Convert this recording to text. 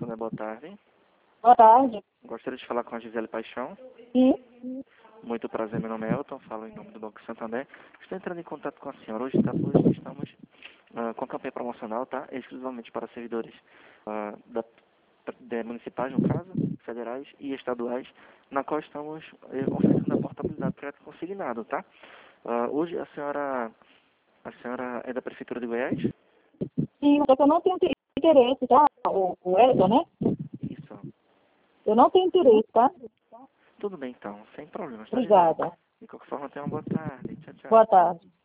Santander, boa tarde. Boa tarde. Gostaria de falar com a Gisele Paixão. Sim. Muito prazer, meu nome é Elton, falo em nome do Banco Santander. Estou entrando em contato com a senhora. Hoje estamos com a campanha promocional, tá? Exclusivamente para servidores municipais, no caso, federais e estaduais, na qual estamos oferecendo a portabilidade crédito consignado, tá? Hoje a senhora é da Prefeitura de Goiás? Sim, só que eu não tenho interesse, tá? O Elton, né? Isso. Eu não tenho interesse, tá? Tudo bem então, sem problemas, tá, Gisele? Obrigada. De qualquer forma, tenha uma boa tarde. Tchau, tchau. Boa tarde.